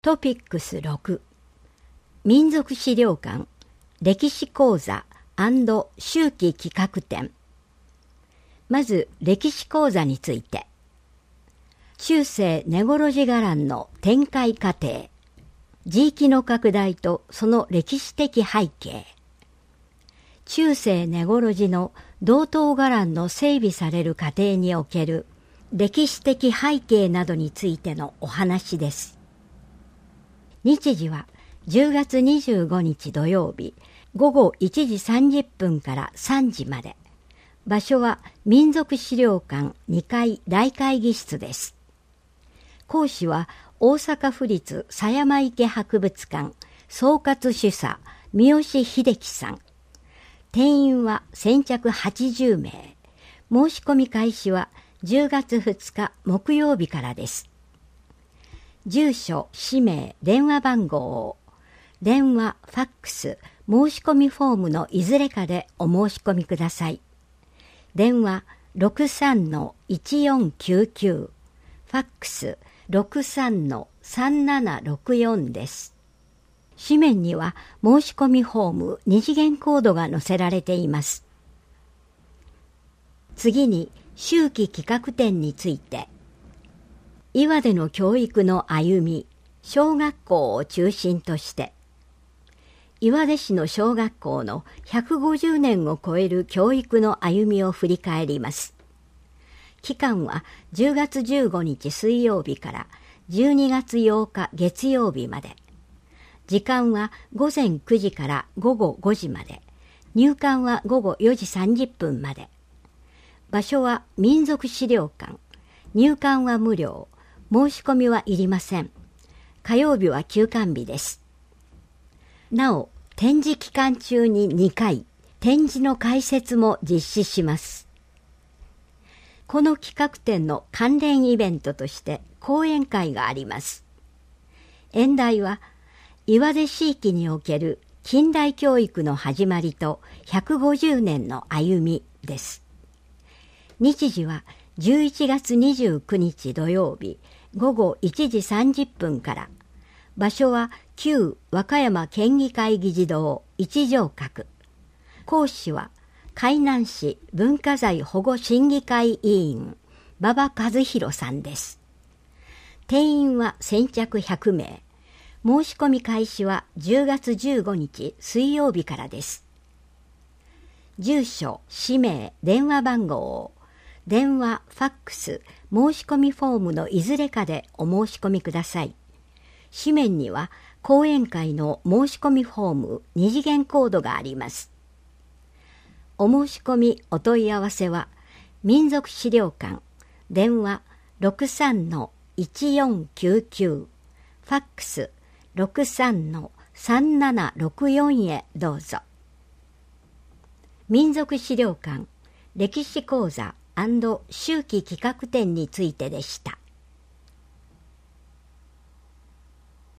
トピックス6民族資料館歴史講座&秋季企画展。まず歴史講座について。中世根来路伽藍の展開過程、地域の拡大とその歴史的背景。中世根来路の道東伽藍の整備される過程における歴史的背景などについてのお話です。日時は10月25日土曜日午後1時30分から3時まで。場所は民族資料館2階大会議室です。講師は大阪府立狭山池博物館総括主査三好秀樹さん。定員は先着80名。申し込み開始は10月2日木曜日からです。住所、氏名、電話番号を電話、ファックス、申し込みフォームのいずれかでお申し込みください。電話 63-1499、ファックス 63-3764 です。紙面には申し込みフォーム2次元コードが載せられています。次に、秋季企画展について。岩手の教育の歩み、小学校を中心として、岩手市の小学校の150年を超える教育の歩みを振り返ります。期間は10月15日水曜日から12月8日月曜日まで。時間は午前9時から午後5時まで。入館は午後4時30分まで。場所は民族資料館。入館は無料。申し込みはいりません。火曜日は休館日です。なお、展示期間中に2回、展示の開設も実施します。この企画展の関連イベントとして講演会があります。演題は、岩手市域における近代教育の始まりと150年の歩みです。日時は11月29日土曜日、午後1時30分から。場所は旧和歌山県議会議事堂一条閣。講師は海南市文化財保護審議会委員馬場和弘さんです。定員は先着100名。申し込み開始は10月15日水曜日からです。住所、氏名、電話番号を電話、ファックス、申し込みフォームのいずれかでお申し込みください。紙面には講演会の申し込みフォーム2次元コードがあります。お申し込みお問い合わせは民族資料館電話 63-1499 ファックス 63-3764 へどうぞ。民族資料館歴史講座&秋季企画展についてでした。